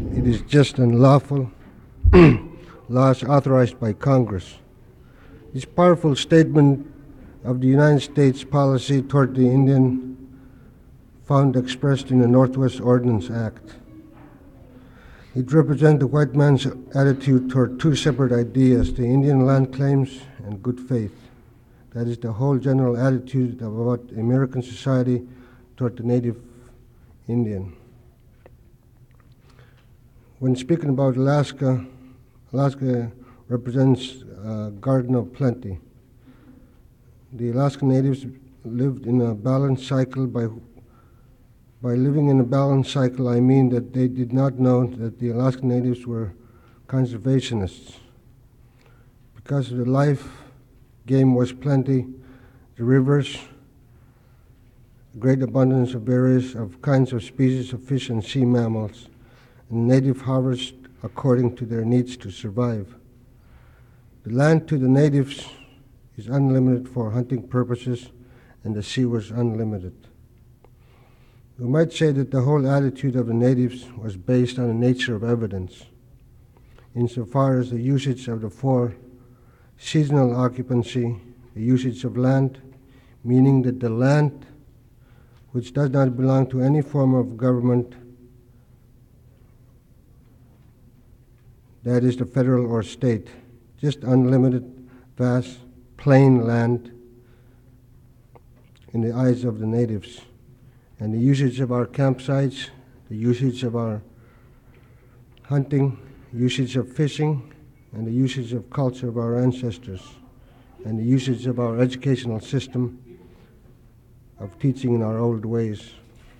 it is just and lawful laws authorized by Congress. This powerful statement of the United States policy toward the Indian found expressed in the Northwest Ordinance Act. It represents the white man's attitude toward two separate ideas, the Indian land claims and good faith. That is the whole general attitude about American society toward the native Indian. When speaking about Alaska, Alaska represents a garden of plenty. The Alaskan natives lived in a balanced cycle. By living in a balanced cycle, I mean that they did not know that the Alaskan natives were conservationists. Because the life game was plenty, the rivers, great abundance of various of kinds of species of fish and sea mammals, and native harvest according to their needs to survive. The land to the natives is unlimited for hunting purposes, and the sea was unlimited. We might say that the whole attitude of the natives was based on the nature of evidence, insofar as the usage of the four seasonal occupancy, the usage of land, meaning that the land which does not belong to any form of government, that is the federal or state, just unlimited, vast, plain land in the eyes of the natives. And the usage of our campsites, the usage of our hunting, usage of fishing, and the usage of culture of our ancestors, and the usage of our educational system of teaching in our old ways.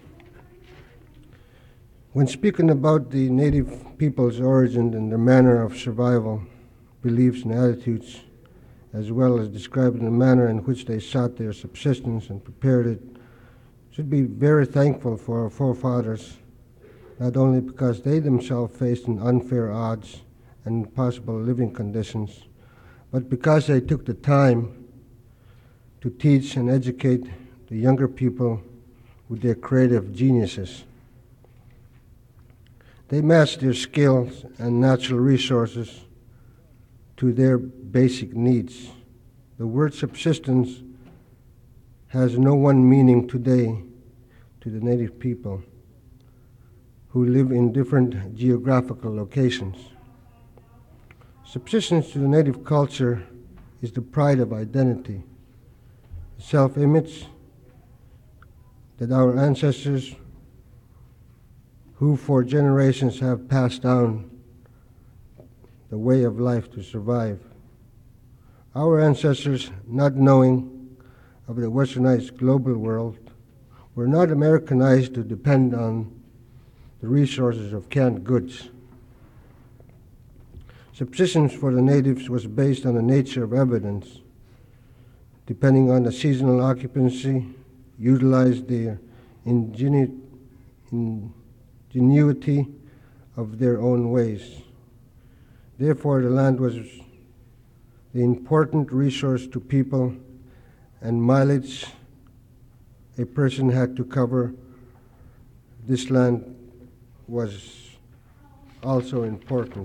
When speaking about the native people's origin and their manner of survival, beliefs and attitudes, as well as describing the manner in which they sought their subsistence and prepared it, should be very thankful for our forefathers, not only because they themselves faced an unfair odds and impossible living conditions, but because they took the time to teach and educate the younger people with their creative geniuses. They matched their skills and natural resources to their basic needs. The word subsistence has no one meaning today to the native people who live in different geographical locations. Subsistence to the native culture is the pride of identity, the self-image that our ancestors, who for generations have passed down the way of life to survive. Our ancestors, not knowing of the westernized global world, were not Americanized to depend on the resources of canned goods. Subsistence for the natives was based on the nature of evidence, depending on the seasonal occupancy, utilized their ingenuity of their own ways. Therefore, the land was the important resource to people, and mileage a person had to cover this land was also important.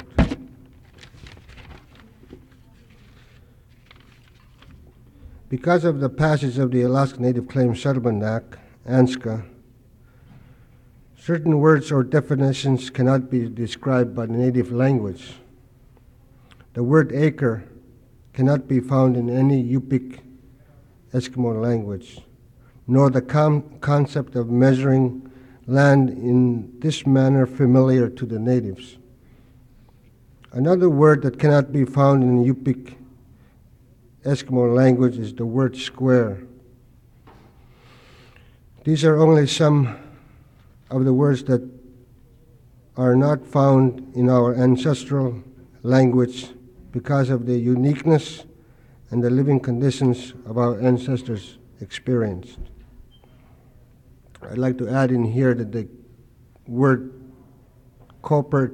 Because of the passage of the Alaska Native Claims Settlement Act, ANSCA, certain words or definitions cannot be described by the native language. The word acre cannot be found in any Yupik Eskimo language, nor the concept of measuring land in this manner familiar to the natives. Another word that cannot be found in Yupik Eskimo language is the word square. These are only some of the words that are not found in our ancestral language because of the uniqueness and the living conditions of our ancestors experienced. I'd like to add in here that the word copper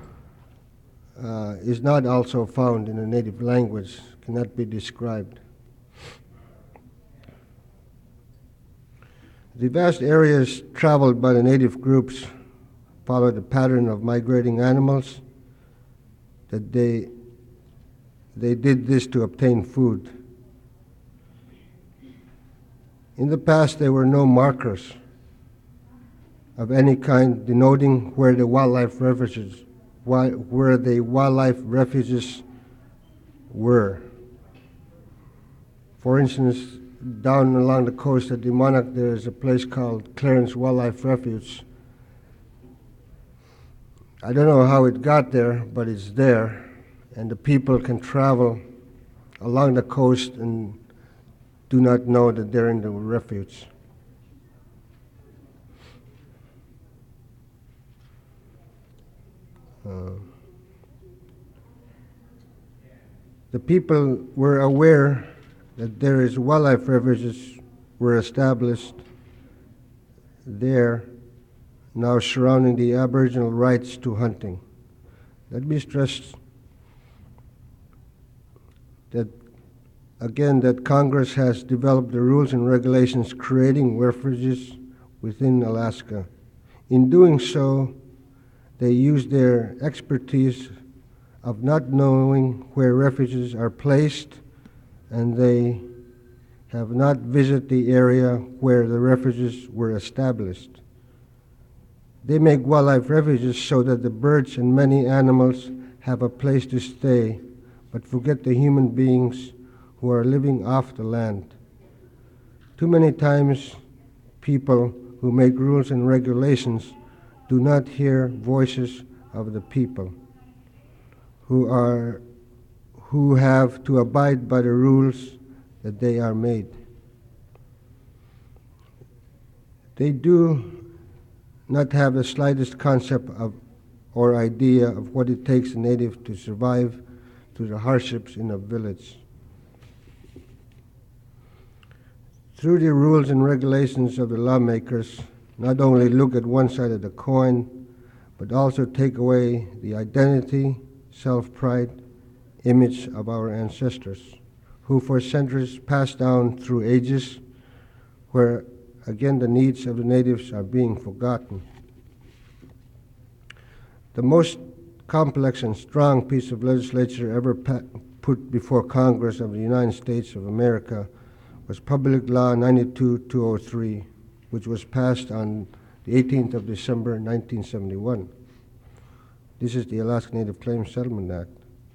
is not also found in the native language, cannot be described. The vast areas traveled by the native groups follow the pattern of migrating animals, that they did this to obtain food. In the past, there were no markers of any kind denoting where the wildlife refuges were. For instance, down along the coast at Dimonag, there is a place called Clarence Wildlife Refuge. I don't know how it got there, but it's there, and the people can travel along the coast and do not know that they're in the refuge. The people were aware that there is wildlife refuges were established there, now surrounding the Aboriginal rights to hunting. Let me stress that again that Congress has developed the rules and regulations creating refuges within Alaska. In doing so, they use their expertise of not knowing where refuges are placed, and they have not visited the area where the refuges were established. They make wildlife refuges so that the birds and many animals have a place to stay, but forget the human beings who are living off the land. Too many times, people who make rules and regulations do not hear voices of the people who have to abide by the rules that they are made. They do not have the slightest concept of or idea of what it takes a native to survive through the hardships in a village. Through the rules and regulations of the lawmakers, not only look at one side of the coin, but also take away the identity, self-pride, image of our ancestors, who for centuries passed down through ages, where again the needs of the natives are being forgotten. The most complex and strong piece of legislation ever put before Congress of the United States of America was Public Law 92-203, which was passed on the 18th of December 1971. This is the Alaska Native Claims Settlement Act.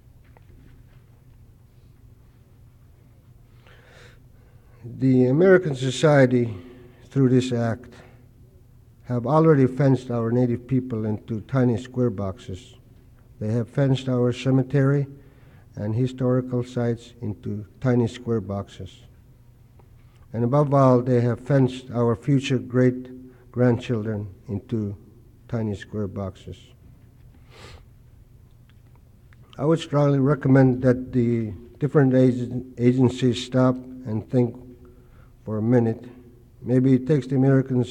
The American society, through this act, have already fenced our native people into tiny square boxes. They have fenced our cemetery and historical sites into tiny square boxes. And above all, they have fenced our future great-grandchildren into tiny square boxes. I would strongly recommend that the different agencies stop and think for a minute. Maybe it takes the American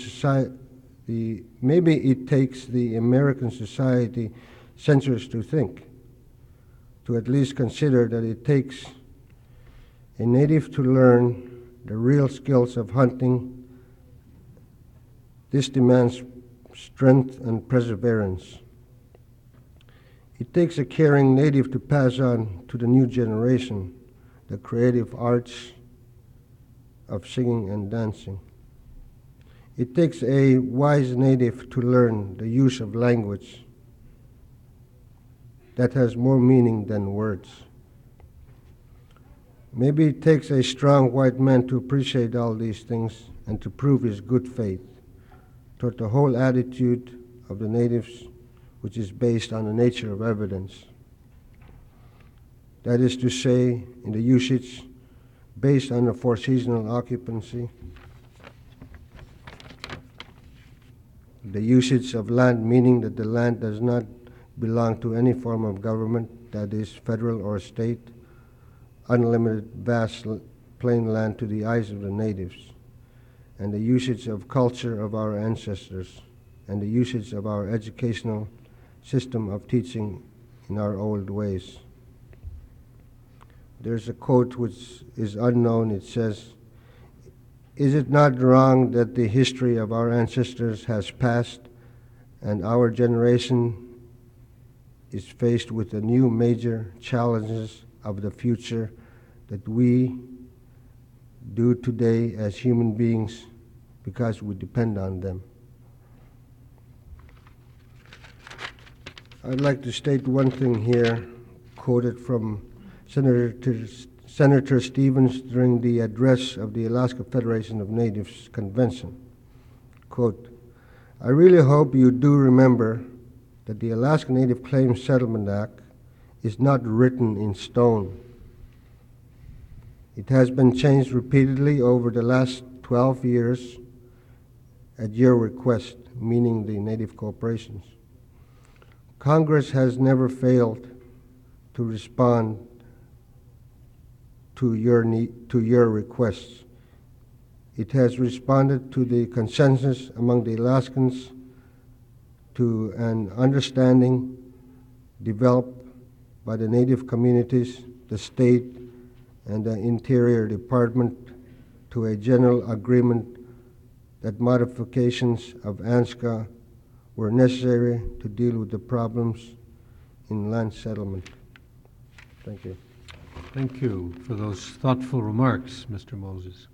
society centuries to think, to at least consider that it takes a native to learn the real skills of hunting. This demands strength and perseverance. It takes a caring native to pass on to the new generation the creative arts of singing and dancing. It takes a wise native to learn the use of language that has more meaning than words. Maybe it takes a strong white man to appreciate all these things and to prove his good faith toward the whole attitude of the natives, which is based on the nature of evidence. That is to say, in the usage based on the four-seasonal occupancy, the usage of land, meaning that the land does not belong to any form of government, that is federal or state, unlimited vast plain land to the eyes of the natives, and the usage of culture of our ancestors, and the usage of our educational system of teaching in our old ways. There's a quote which is unknown. It says, "Is it not wrong that the history of our ancestors has passed and our generation is faced with the new major challenges of the future that we do today as human beings because we depend on them. I'd like to state one thing here, quoted from Senator Stevens during the address of the Alaska Federation of Natives Convention. Quote, "I really hope you do remember that the Alaska Native Claims Settlement Act is not written in stone. It has been changed repeatedly over the last 12 years at your request," meaning the Native corporations. "Congress has never failed to respond to your requests. It has responded to the consensus among the Alaskans, to an understanding developed by the Native communities, the state, and the Interior Department, to a general agreement that modifications of ANSCA were necessary to deal with the problems in land settlement." Thank you. Thank you for those thoughtful remarks, Mr. Moses.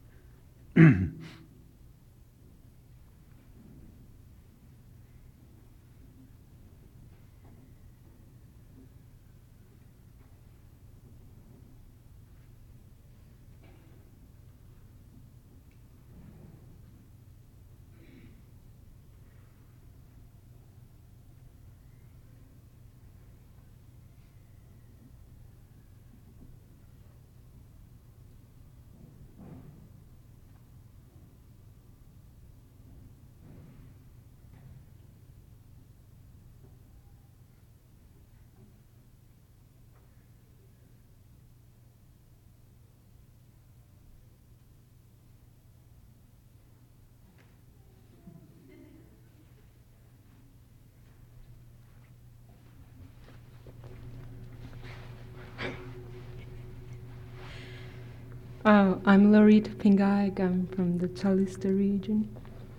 I'm Lorita Pingaig. I'm from the Chalista region.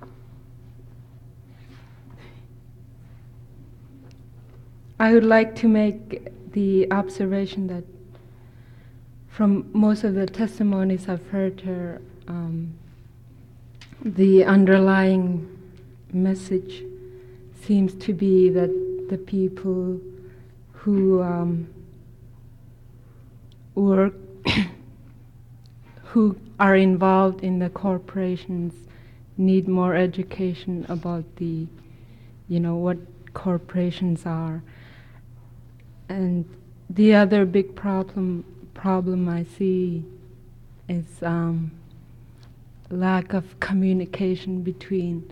I would like to make the observation that from most of the testimonies I've heard here, the underlying message seems to be that the people who work who are involved in the corporations need more education about the, what corporations are. And the other big problem I see is lack of communication between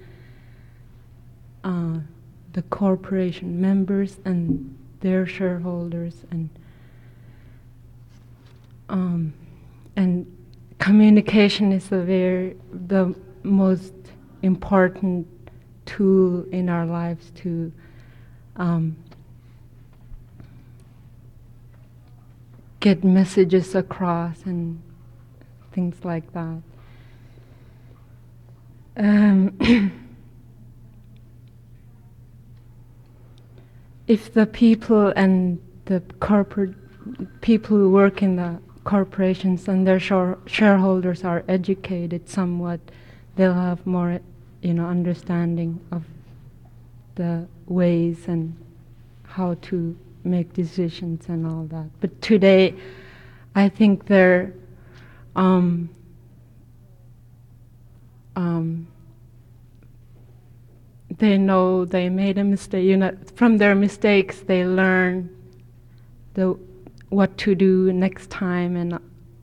the corporation members and their shareholders, and communication is the most important tool in our lives to get messages across and things like that. If the people and the corporate people who work in the corporations and their shareholders are educated somewhat, they'll have more, understanding of the ways and how to make decisions and all that. But today, I think they're they know they made a mistake. From their mistakes, they learn what to do next time, and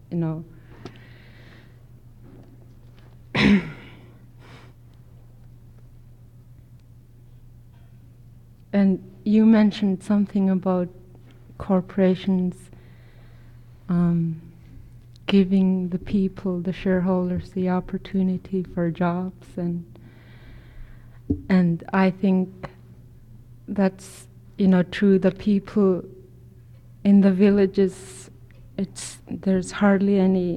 And you mentioned something about corporations giving the people, the shareholders, the opportunity for jobs, and I think that's true. The people in the villages, there's hardly any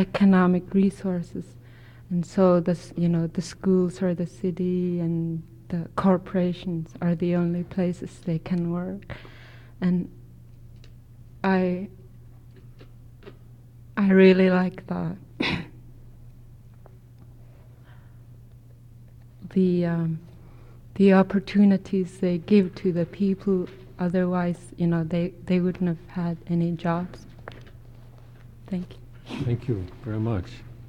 economic resources, and so the schools or the city and the corporations are the only places they can work. And I really like the opportunities they give to the people. Otherwise, they wouldn't have had any jobs. Thank you. Thank you very much.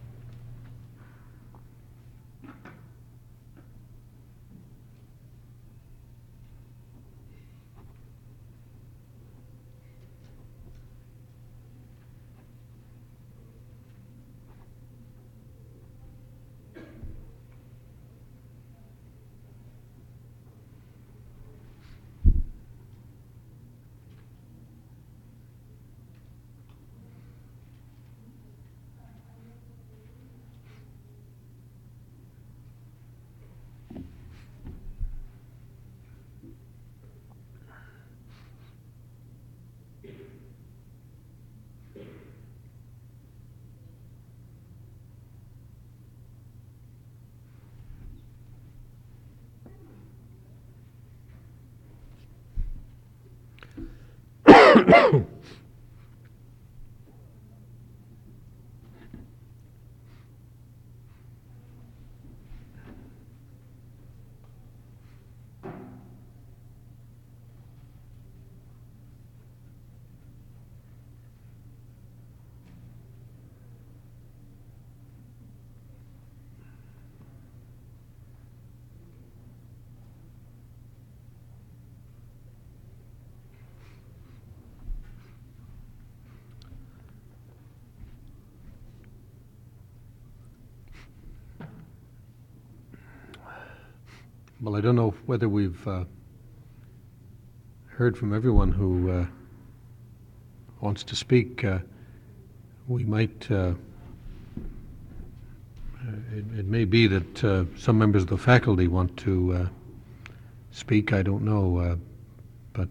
Well, I don't know whether we've heard from everyone who wants to speak. We might, it may be that some members of the faculty want to speak. I don't know, but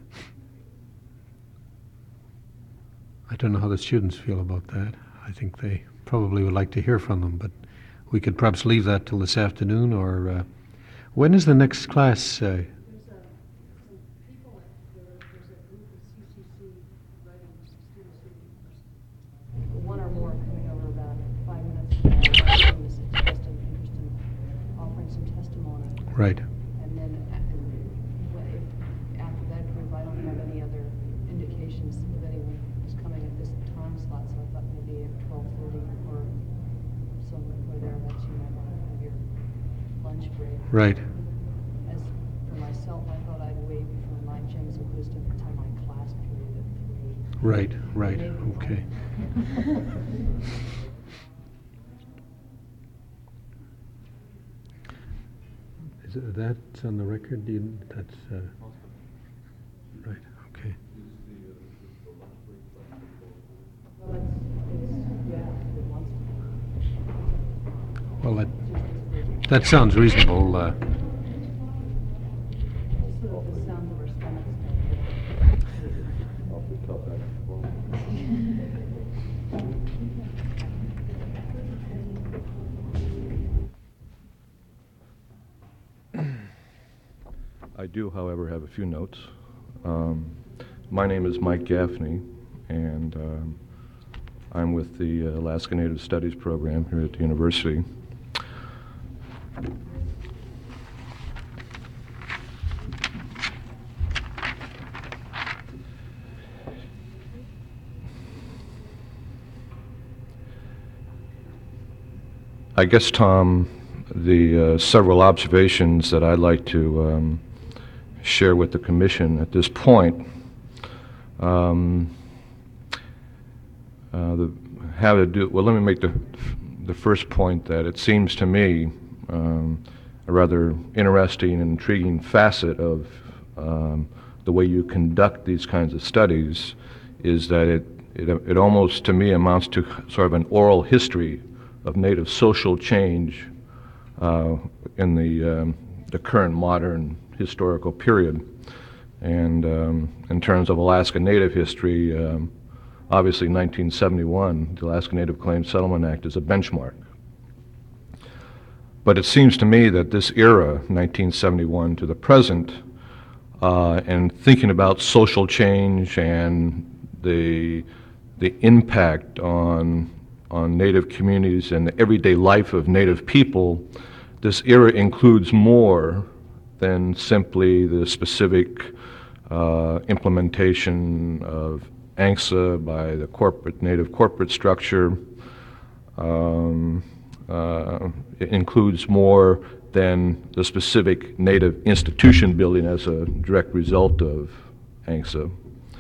I don't know how the students feel about that. I think they probably would like to hear from them, but we could perhaps leave that till this afternoon, or when is the next class? There's some people, there's a group of CCC writing students who, one or more coming over about 5 minutes from now, who's expressed an interest in offering some testimony. Right. And then after that group, I don't have any other indications of anyone who's coming at this time slot, so I thought maybe at 12:30 or somewhere thereabouts you might want to have your lunch break. Right. As for myself, I thought I'd wait for my gems of wisdom until my class period at 3. Right, right, Maybe okay. Is it, that's on the record? That's right, okay. Well, yeah, if it wants to. Well, that sounds reasonable. Sort of the sound of our stomachs. I do, however, have a few notes. My name is Mike Gaffney, and I'm with the Alaska Native Studies program here at the university. I guess, Tom, the several observations that I'd like to share with the Commission at this point have to do, well, let me make the first point that it seems to me a rather interesting and intriguing facet of the way you conduct these kinds of studies is that it almost, to me, amounts to sort of an oral history of Native social change in the current modern historical period. And in terms of Alaska Native history, obviously 1971, the Alaska Native Claims Settlement Act is a benchmark. But it seems to me that this era, 1971 to the present, and thinking about social change and the impact on Native communities and the everyday life of Native people, this era includes more than simply the specific implementation of ANCSA by the Native corporate structure. It includes more than the specific Native institution building as a direct result of ANCSA.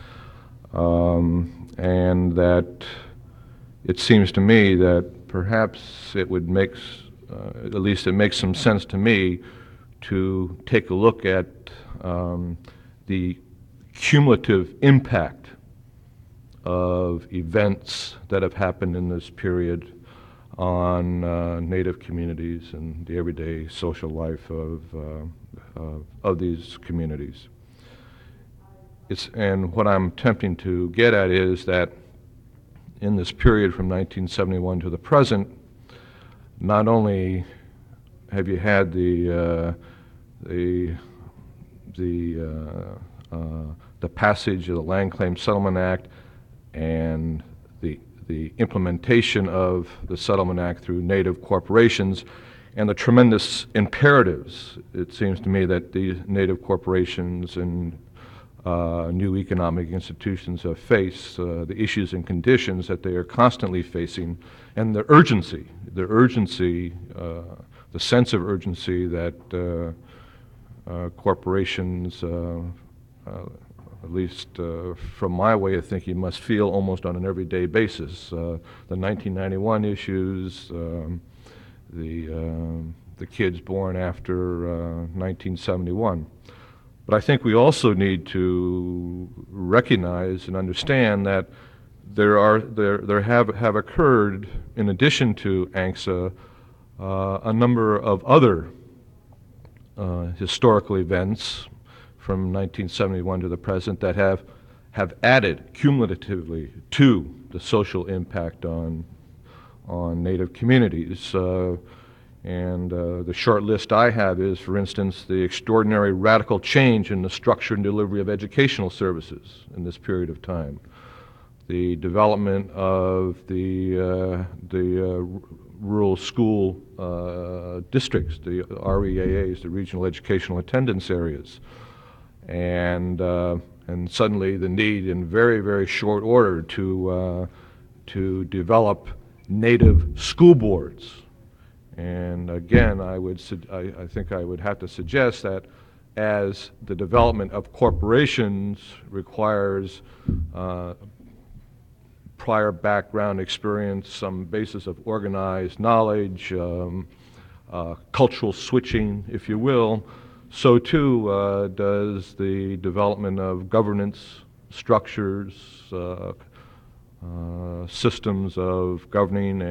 And that it seems to me that perhaps it would make, at least it makes some sense to me, to take a look at the cumulative impact of events that have happened in this period on Native communities and the everyday social life of these communities. And what I'm attempting to get at is that in this period from 1971 to the present, not only have you had the passage of the Land Claim Settlement Act and the implementation of the Settlement Act through Native corporations and the tremendous imperatives, it seems to me, that the Native corporations and new economic institutions face, the issues and conditions that they are constantly facing, and the urgency, the sense of urgency that corporations, at least from my way of thinking, must feel almost on an everyday basis. The 1991 issues, the kids born after 1971. But I think we also need to recognize and understand that there have occurred, in addition to ANCSA, a number of other historical events from 1971 to the present that have added cumulatively to the social impact on Native communities. And the short list I have is, for instance, the extraordinary radical change in the structure and delivery of educational services in this period of time. The development of the rural school districts, the REAAs, the regional educational attendance areas. And suddenly the need in very, very short order to develop Native school boards. And again, I think I would have to suggest that as the development of corporations requires prior background experience, some basis of organized knowledge, cultural switching, if you will, so too does the development of governance structures, systems of governing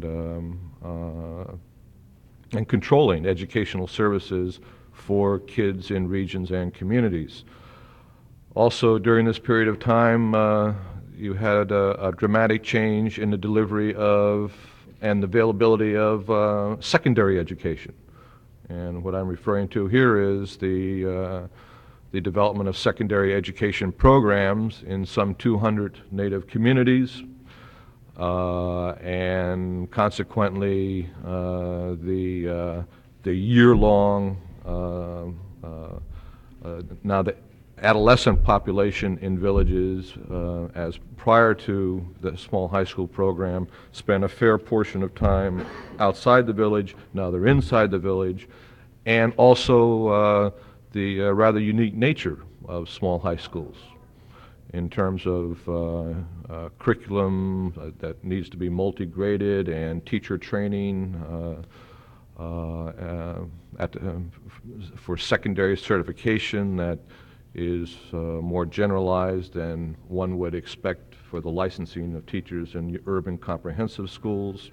and controlling educational services for kids in regions and communities. Also, during this period of time, you had a dramatic change in the delivery of and the availability of secondary education. And what I'm referring to here is the development of secondary education programs in some 200 Native communities, and consequently the year-long, now the adolescent population in villages, as prior to the small high school program, spent a fair portion of time outside the village. Now they're inside the village, and also the rather unique nature of small high schools in terms of curriculum that needs to be multi-graded and teacher training for secondary certification that is more generalized than one would expect for the licensing of teachers in urban comprehensive schools.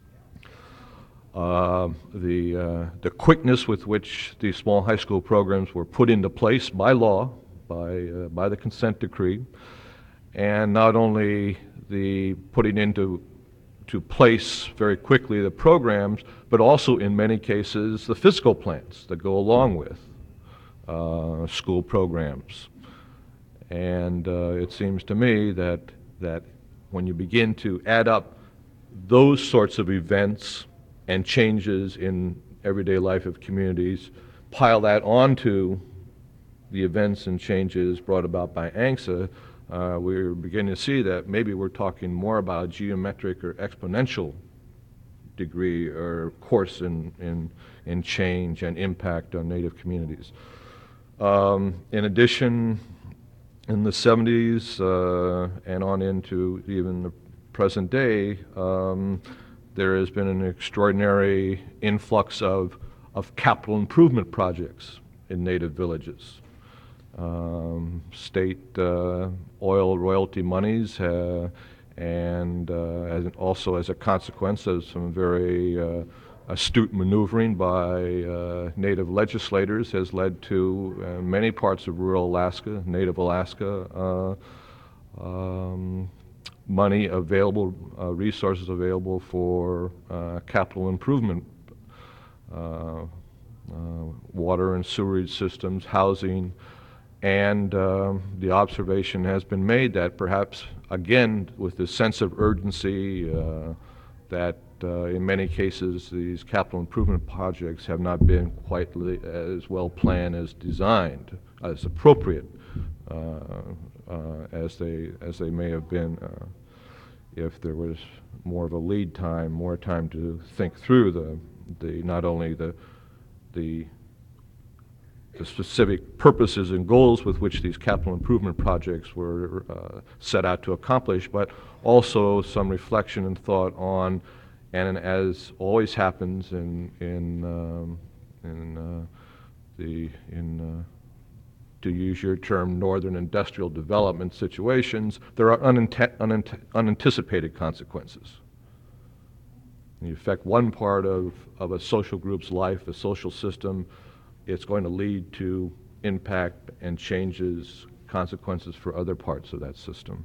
The quickness with which these small high school programs were put into place by law, by the consent decree, and not only the putting into to place very quickly the programs, but also in many cases the physical plans that go along with school programs. And it seems to me that when you begin to add up those sorts of events and changes in everyday life of communities, pile that onto the events and changes brought about by ANCSA, we're beginning to see that maybe we're talking more about geometric or exponential degree or course in change and impact on Native communities. In addition, in the 70s and on into even the present day, there has been an extraordinary influx of capital improvement projects in Native villages. State oil royalty monies and also as a consequence of some very astute maneuvering by Native legislators has led to many parts of rural Alaska, Native Alaska, money available, resources available for capital improvement, water and sewerage systems, housing, and the observation has been made that perhaps, again, with this sense of urgency, that in many cases these capital improvement projects have not been quite as well planned as designed, as appropriate as they may have been if there was more of a lead time, more time to think through not only the specific purposes and goals with which these capital improvement projects were set out to accomplish, but also some reflection and thought on, and as always happens to use your term, northern industrial development situations, there are unanticipated consequences. You affect one part of a social group's life, a social system, it's going to lead to impact and changes, consequences for other parts of that system.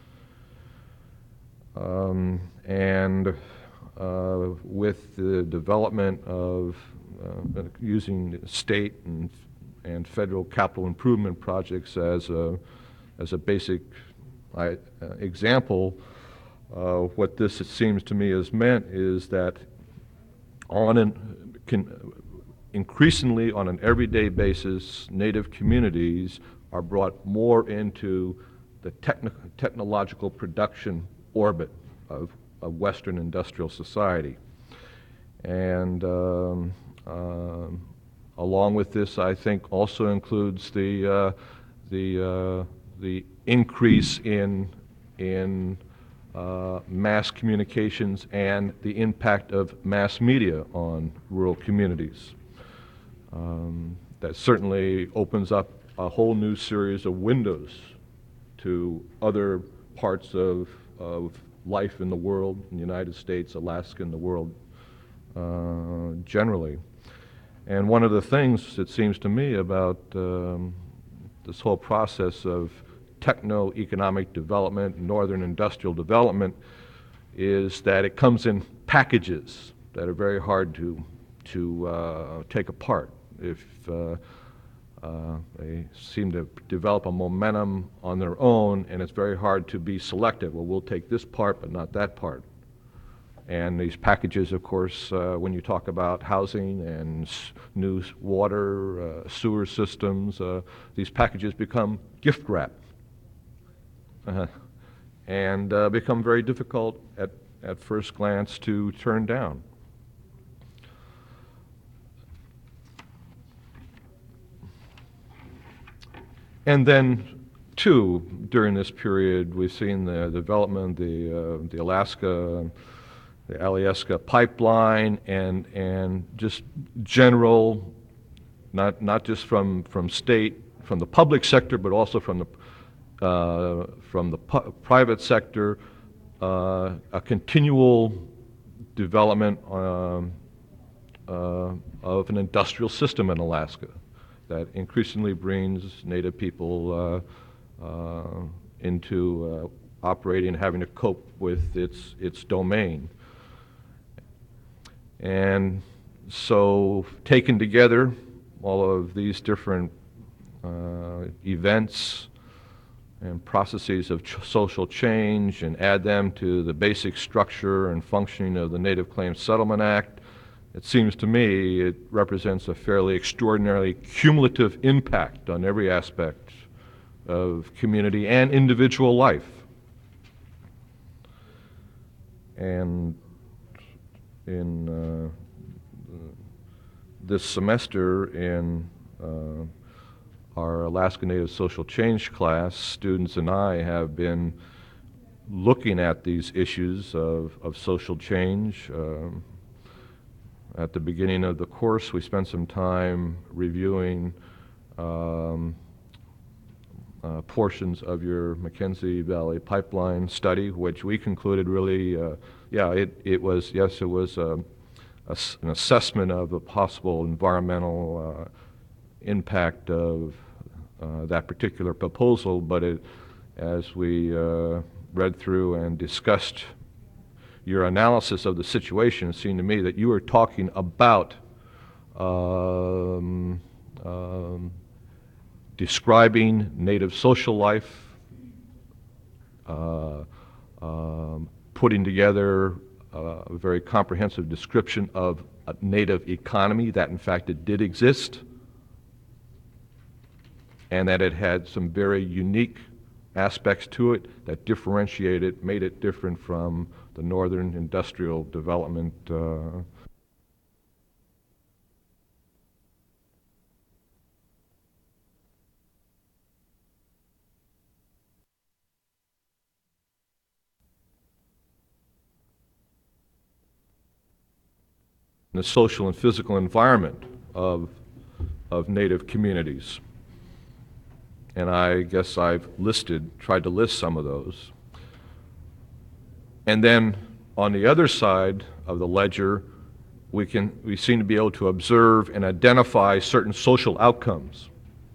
With the development of using state and federal capital improvement projects as a basic example, what this, it seems to me, has meant is that increasingly on an everyday basis, Native communities are brought more into the technological production orbit of Western industrial society. And along with this, I think also includes the increase in mass communications and the impact of mass media on rural communities. That certainly opens up a whole new series of windows to other parts of life in the world, in the United States, Alaska, and the world generally. And one of the things, it seems to me, about this whole process of techno-economic development, northern industrial development, is that it comes in packages that are very hard to take apart. If they seem to develop a momentum on their own, and it's very hard to be selective. Well, we'll take this part, but not that part. And these packages, of course, when you talk about housing and new water, sewer systems, these packages become gift wrap and become very difficult at first glance to turn down. And then, too, during this period, we've seen the development of the Alaska, the Alyeska pipeline, and just general, not just from state, from the public sector, but also from the private sector, a continual development of an industrial system in Alaska that increasingly brings Native people into operating, having to cope with its domain. And so taken together, all of these different events and processes of social change, and add them to the basic structure and functioning of the Native Claims Settlement Act, it seems to me it represents a fairly extraordinarily cumulative impact on every aspect of community and individual life. And in this semester in our Alaska Native Social Change class, students and I have been looking at these issues of social change. At the beginning of the course, we spent some time reviewing portions of your Mackenzie Valley Pipeline study, which we concluded really, it was an assessment of the possible environmental impact of that particular proposal, but as we read through and discussed your analysis of the situation, it seemed to me that you were talking about describing Native social life, putting together a very comprehensive description of a Native economy, that in fact it did exist, and that it had some very unique aspects to it that differentiated it, made it different from the northern industrial development the social and physical environment of Native communities. And I guess I've tried to list some of those. And then on the other side of the ledger, we seem to be able to observe and identify certain social outcomes.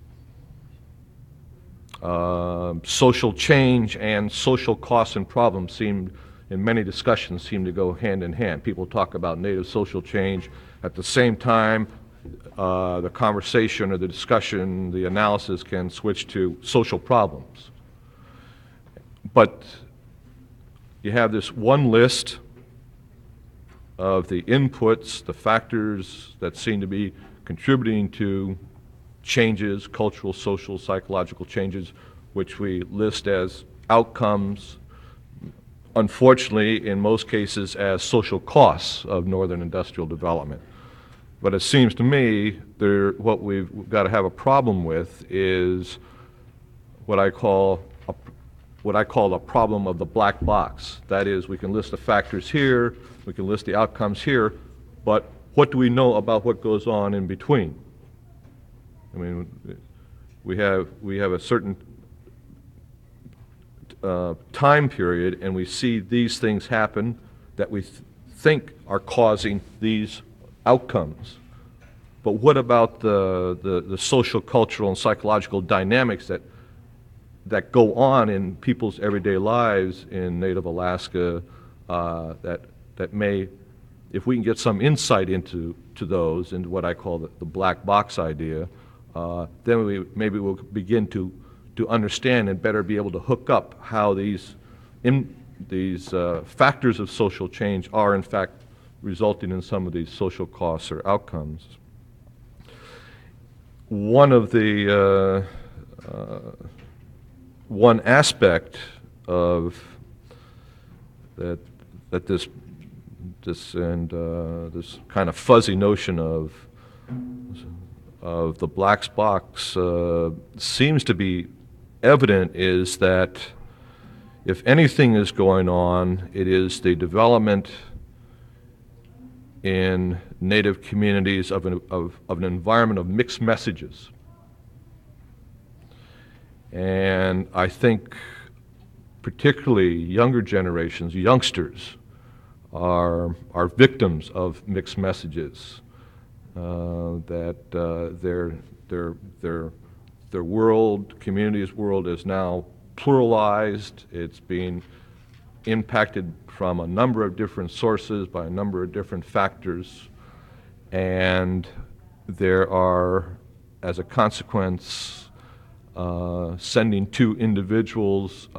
Social change and social costs and problems in many discussions seem to go hand in hand. People talk about Native social change. At the same time, the conversation or the discussion, the analysis can switch to social problems. But you have this one list of the inputs, the factors that seem to be contributing to changes, cultural, social, psychological changes, which we list as outcomes, unfortunately, in most cases, as social costs of northern industrial development. But it seems to me what we've got to have a problem with is what I call the problem of the black box. That is, we can list the factors here, we can list the outcomes here, but what do we know about what goes on in between? I mean, we have a certain time period, and we see these things happen that we think are causing these outcomes. But what about the social, cultural, and psychological dynamics that go on in people's everyday lives in Native Alaska that may, if we can get some insight into those, into what I call the black box idea, then maybe we'll begin to understand and better be able to hook up how these factors of social change are in fact resulting in some of these social costs or outcomes. One of the one aspect of that this kind of fuzzy notion of the black box seems to be evident is that if anything is going on, it is the development in Native communities of an environment of mixed messages. And I think particularly younger generations, youngsters, are victims of mixed messages. That their world, community's world, is now pluralized, it's being impacted from a number of different sources by a number of different factors, and there are, as a consequence, sending to individuals,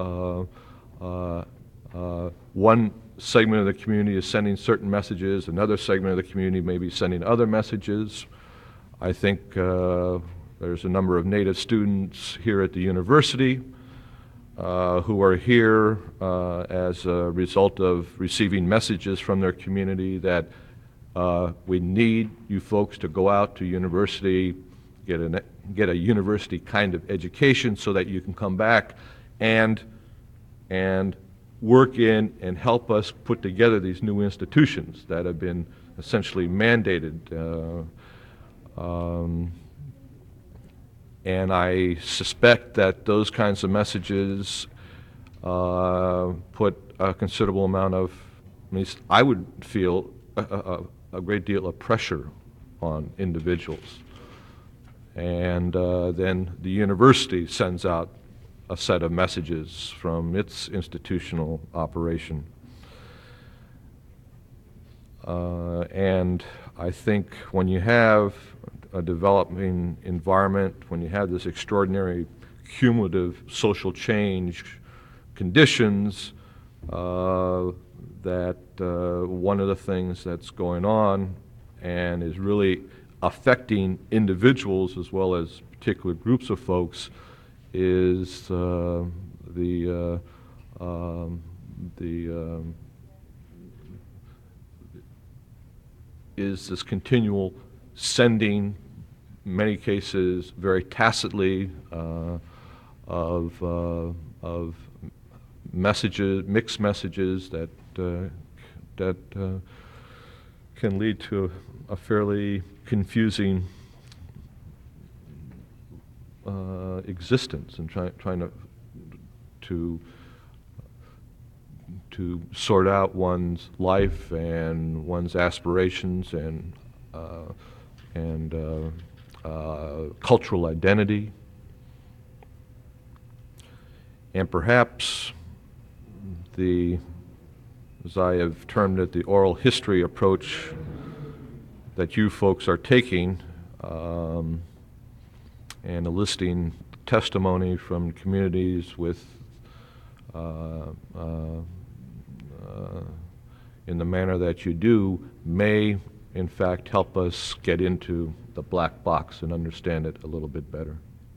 one segment of the community is sending certain messages, another segment of the community may be sending other messages. I think there's a number of Native students here at the university who are here as a result of receiving messages from their community that we need you folks to go out to university, get a university kind of education so that you can come back and work in and help us put together these new institutions that have been essentially mandated. And I suspect that those kinds of messages put a considerable amount of, at least I would feel, a great deal of pressure on individuals. And then the university sends out a set of messages from its institutional operation. And I think when you have a developing environment, when you have this extraordinary cumulative social change conditions, that one of the things that's going on and is really affecting individuals as well as particular groups of folks is is this continual sending, in many cases very tacitly, of messages, mixed messages that can lead to a fairly confusing existence, and trying to sort out one's life and one's aspirations and cultural identity, and perhaps as I have termed it, the oral history approach that you folks are taking, and eliciting testimony from communities with in the manner that you do may in fact help us get into the black box and understand it a little bit better.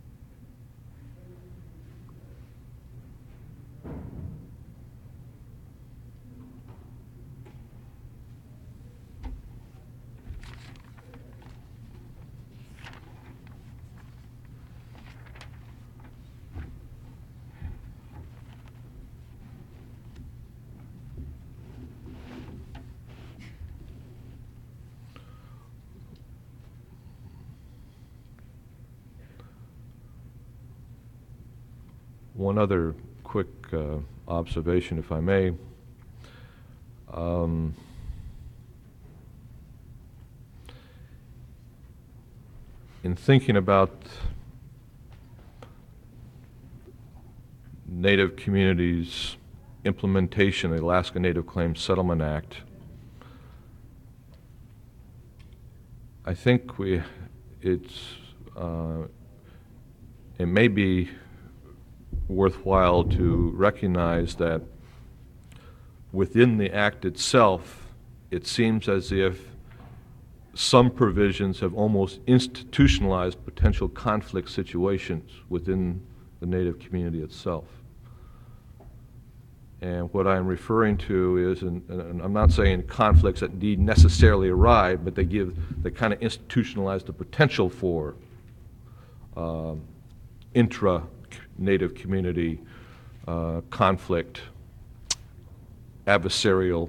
One other quick observation, if I may. In thinking about Native communities' implementation of the Alaska Native Claims Settlement Act, I think it may be worthwhile to recognize that within the act itself, it seems as if some provisions have almost institutionalized potential conflict situations within the Native community itself. And what I'm referring to is, and I'm not saying conflicts that need necessarily arise, but they kind of institutionalize the potential for intra-Native community conflict, adversarial,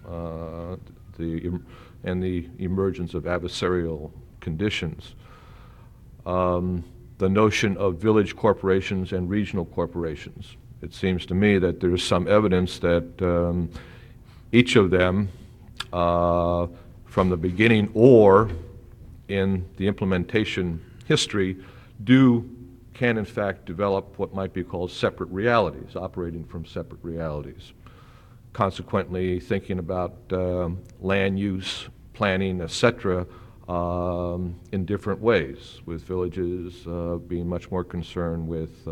and the emergence of adversarial conditions. The notion of village corporations and regional corporations. It seems to me that there's some evidence that each of them, from the beginning or in the implementation history, do can in fact develop what might be called separate realities, operating from separate realities. Consequently, thinking about land use, planning, etc., in different ways, with villages being much more concerned with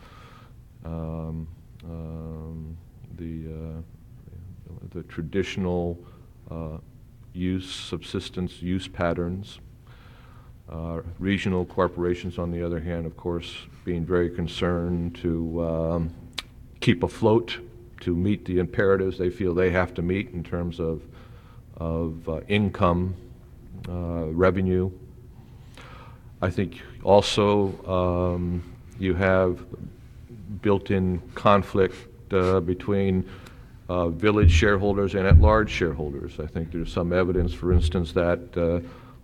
the traditional use, subsistence use patterns. Regional corporations, on the other hand, of course, being very concerned to keep afloat, to meet the imperatives they feel they have to meet in terms of income, revenue. I think also you have built-in conflict between village shareholders and at-large shareholders. I think there's some evidence, for instance, that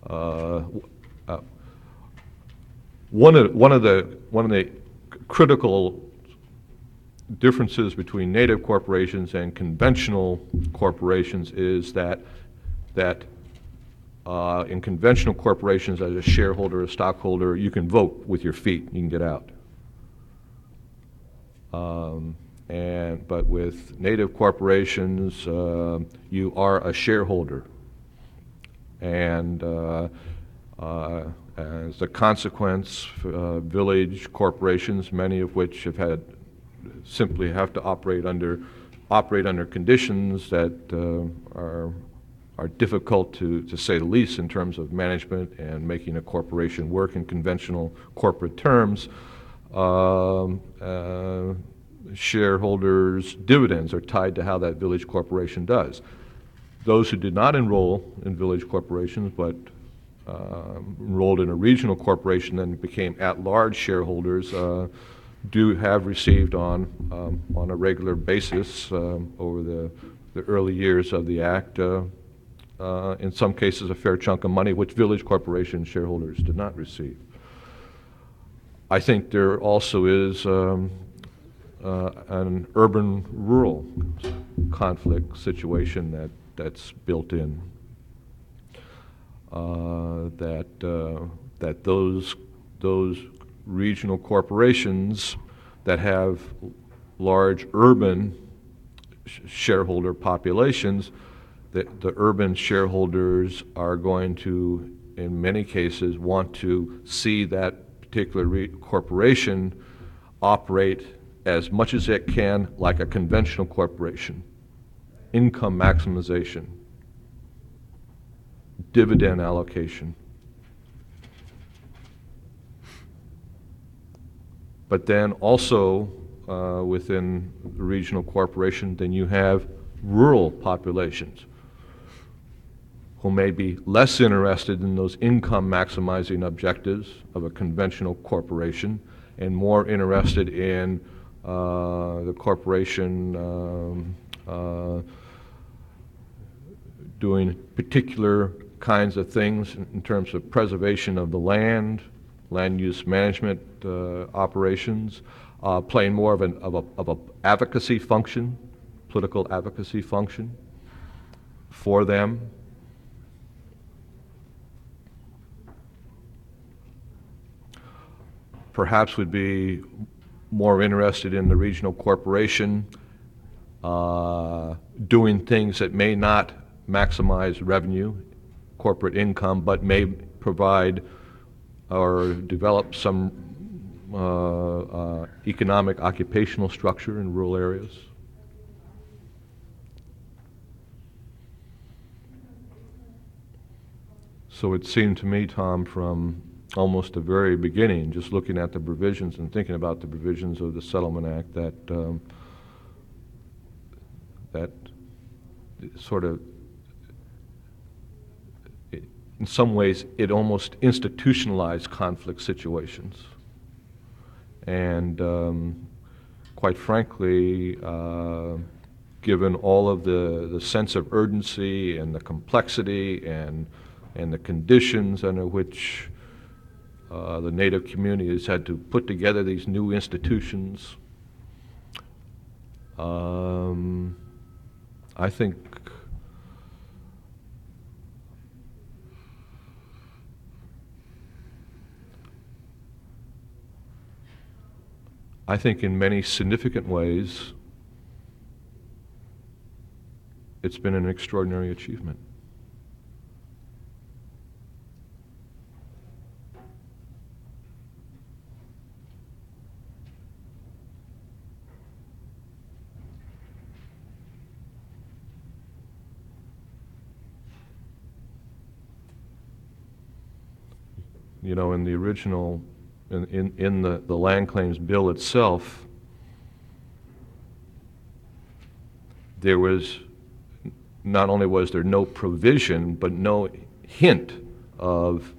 one of the critical differences between native corporations and conventional corporations is that in conventional corporations, as a shareholder, a stockholder, you can vote with your feet. You can get out. But with native corporations, you are a shareholder, and as a consequence, village corporations, many of which simply have to operate under conditions that are difficult to say the least in terms of management and making a corporation work in conventional corporate terms. Shareholders' dividends are tied to how that village corporation does. Those who did not enroll in village corporations but enrolled in a regional corporation and became at-large shareholders do have received on a regular basis over the early years of the Act, in some cases a fair chunk of money, which village corporation shareholders did not receive. I think there also is an urban-rural conflict situation that's built in. That those regional corporations that have large urban shareholder populations, that the urban shareholders are going to, in many cases, want to see that particular corporation operate as much as it can like a conventional corporation. Income maximization, dividend allocation. But then also within the regional corporation, then you have rural populations who may be less interested in those income maximizing objectives of a conventional corporation and more interested in the corporation doing particular kinds of things in terms of preservation of the land use management operations, playing more of a advocacy function, political advocacy function for them. Perhaps would be more interested in the regional corporation doing things that may not maximize revenue, corporate income, but may provide or develop some economic occupational structure in rural areas. So it seemed to me, Tom, from almost the very beginning, just looking at the provisions and thinking about the provisions of the Settlement Act, that sort of, in some ways, it almost institutionalized conflict situations. And quite frankly, given all of the sense of urgency and the complexity and the conditions under which the Native communities had to put together these new institutions, I think I think in many significant ways, it's been an extraordinary achievement. You know, in the original, in the land claims bill itself, there was, not only was there no provision, but no hint of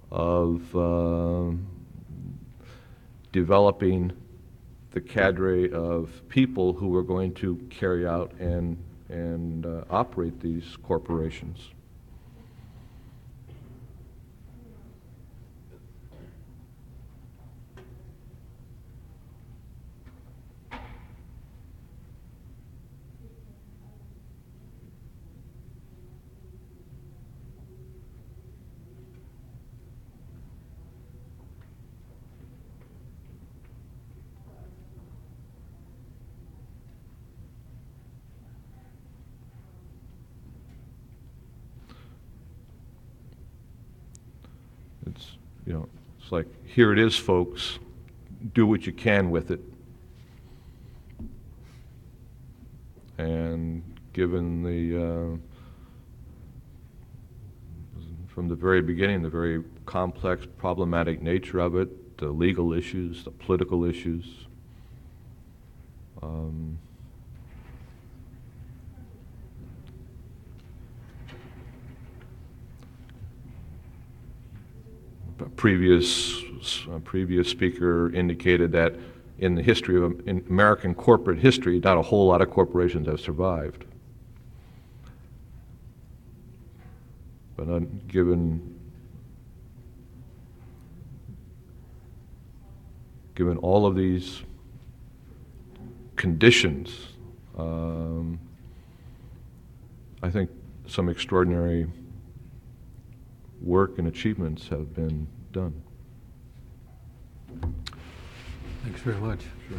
developing the cadre of people who were going to carry out and operate these corporations. It's, you know, it's like, here it is, folks, do what you can with it. And given the, from the very beginning, the very complex, problematic nature of it, the legal issues, the political issues, a previous speaker indicated that in the history of in American corporate history, not a whole lot of corporations have survived. But given all of these conditions, I think some extraordinary work and achievements have been done. Thanks very much. Sure.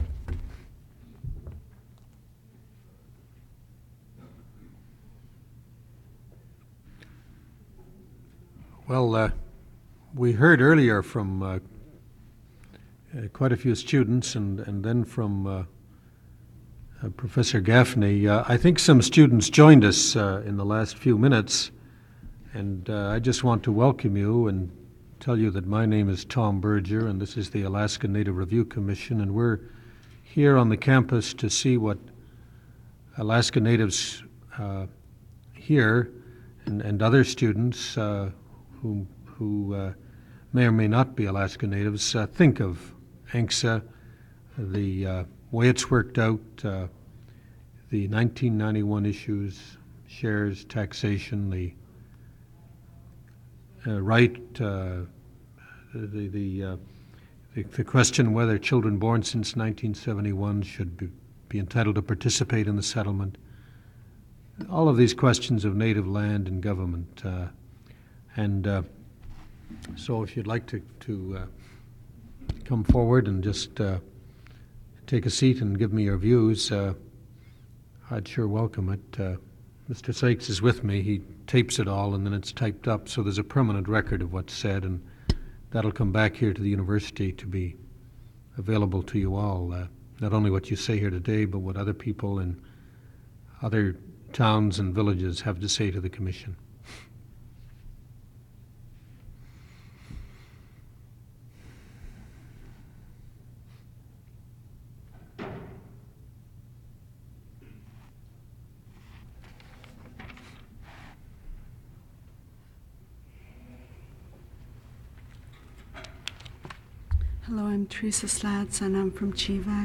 Well, we heard earlier from quite a few students and then from Professor Gaffney. I think some students joined us in the last few minutes, and I just want to welcome you and tell you that my name is Tom Berger, and this is the Alaska Native Review Commission, and we're here on the campus to see what Alaska Natives here and other students who may or may not be Alaska Natives think of ANCSA, the way it's worked out, the 1991 issues, shares, taxation, the right, the question whether children born since 1971 should be entitled to participate in the settlement. All of these questions of native land and government. So if you'd like to come forward and just take a seat and give me your views, I'd sure welcome it. Mr. Sykes is with me. He tapes it all, and then it's typed up, so there's a permanent record of what's said, and that'll come back here to the university to be available to you all. Not only what you say here today, but what other people in other towns and villages have to say to the Commission. Hello, I'm Teresa Slats, and I'm from Chivak.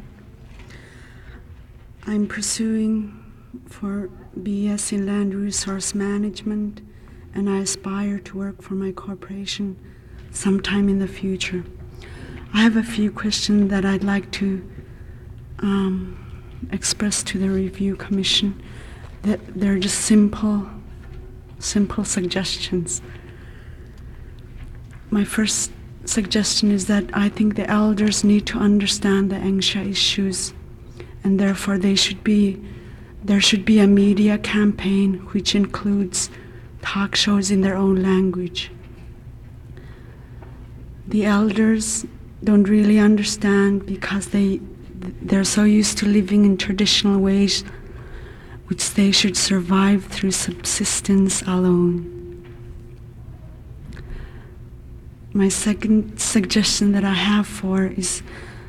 I'm pursuing for BS in Land Resource Management, and I aspire to work for my corporation sometime in the future. I have a few questions that I'd like to express to the Review Commission. That they're just simple suggestions. My first suggestion is that I think the elders need to understand the Engsha issues, and therefore there should be a media campaign which includes talk shows in their own language. The elders don't really understand because they're so used to living in traditional ways which they should survive through subsistence alone. My second suggestion that I have is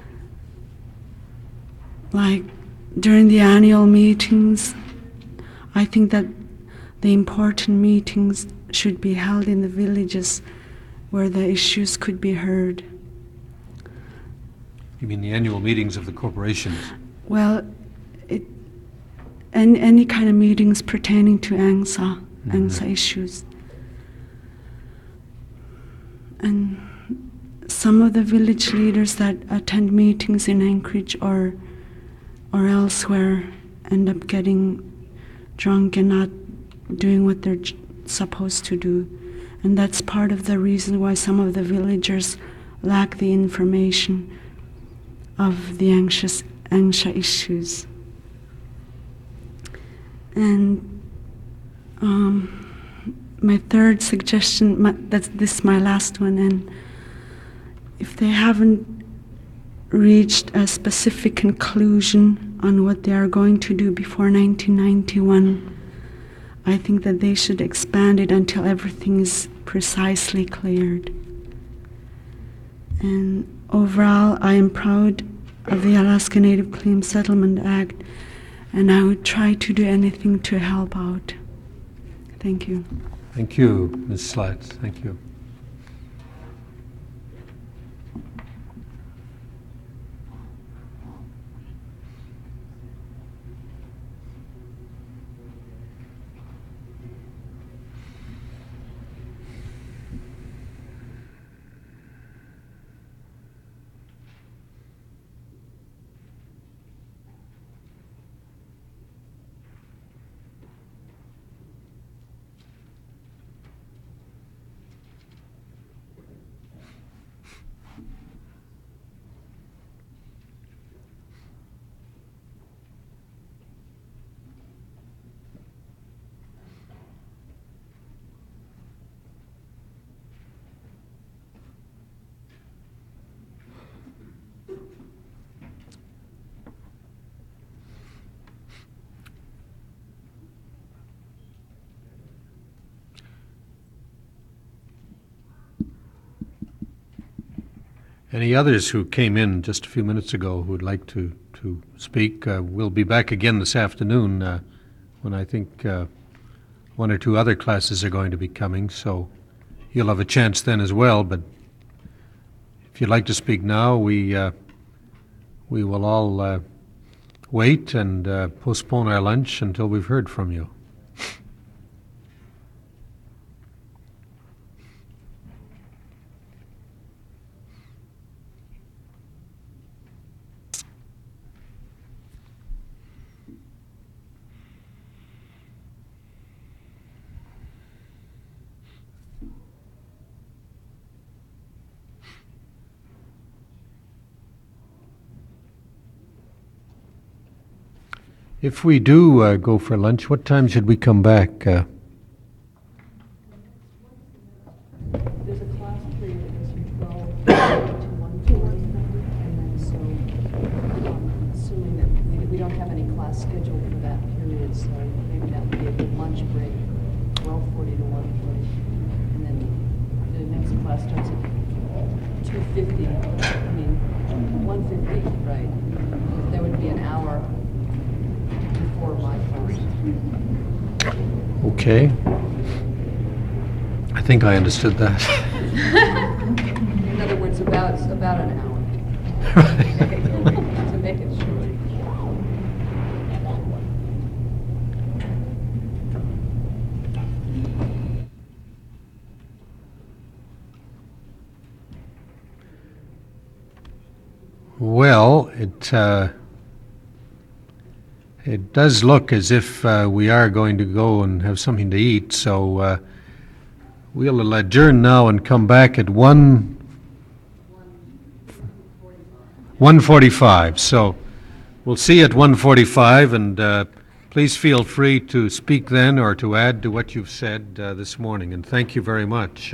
like during the annual meetings, I think that the important meetings should be held in the villages where the issues could be heard. You mean the annual meetings of the corporations? Well, any kind of meetings pertaining to Angsa issues. And some of the village leaders that attend meetings in Anchorage or elsewhere end up getting drunk and not doing what they're supposed to do. And that's part of the reason why some of the villagers lack the information of the Angsha issues. And my third suggestion, this is my last one, and if they haven't reached a specific conclusion on what they are going to do before 1991, I think that they should expand it until everything is precisely cleared. And overall, I am proud of the Alaska Native Claims Settlement Act, and I would try to do anything to help out. Thank you. Thank you, Ms. Slatz. Thank you. Any others who came in just a few minutes ago who would like to speak? We'll be back again this afternoon when I think one or two other classes are going to be coming, so you'll have a chance then as well. But if you'd like to speak now, we will all wait and postpone our lunch until we've heard from you. If we do go for lunch, what time should we come back? There's a class period that goes from 12 to 1 p.m. And then so, assuming that we don't have any class scheduled for that period, so maybe that would be a good lunch break, 12:40 to 1:40. And then the next class starts at 2:50, I mean, 1:50, right? There would be an hour before my class. Okay. I think I understood that. In other words, about an hour. To make it short. Well, it does look as if we are going to go and have something to eat, so we'll adjourn now and come back at 1:45 1:45. So we'll see you at 1:45, and please feel free to speak then or to add to what you've said this morning. And thank you very much.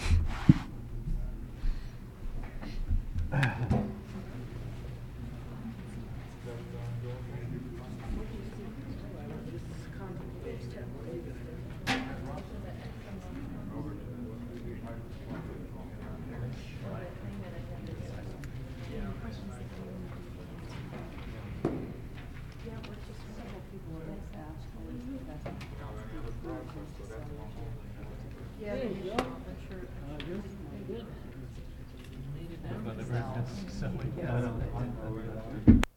Yeah, there you go. I'm sure. Good. Very good.